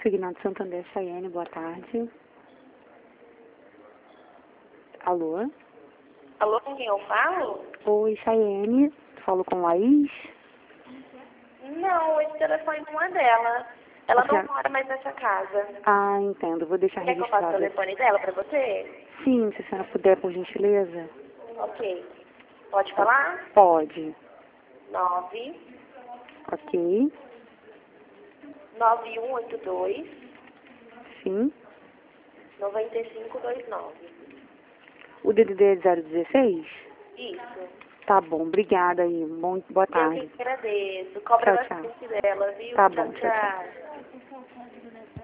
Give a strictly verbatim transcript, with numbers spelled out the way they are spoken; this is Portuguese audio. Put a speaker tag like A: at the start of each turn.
A: Segmento Santander, Chayane, boa tarde. Alô?
B: Alô, com quem eu falo?
A: Oi, Chayane. Falo com Laís?
B: Não, esse telefone não é dela. Ela
A: Você...
B: não mora mais nessa casa.
A: Ah, entendo. Vou deixar
B: Quer que eu passe o
A: registrado.
B: telefone dela pra você?
A: Sim, se a senhora puder, por gentileza.
B: Ok. Pode falar?
A: Pode.
B: Nove
A: Ok.
B: nove um oito dois
A: Sim.
B: nove cinco dois nove.
A: O D D D é zero dezesseis?
B: Isso.
A: Tá bom, obrigada aí. Bom, boa
B: Eu
A: tarde.
B: que agradeço. Cobra
A: Tchau, tchau.
B: bastante dela, viu?
A: Tá
B: Tchau,
A: bom, tchau, tchau.
B: tchau.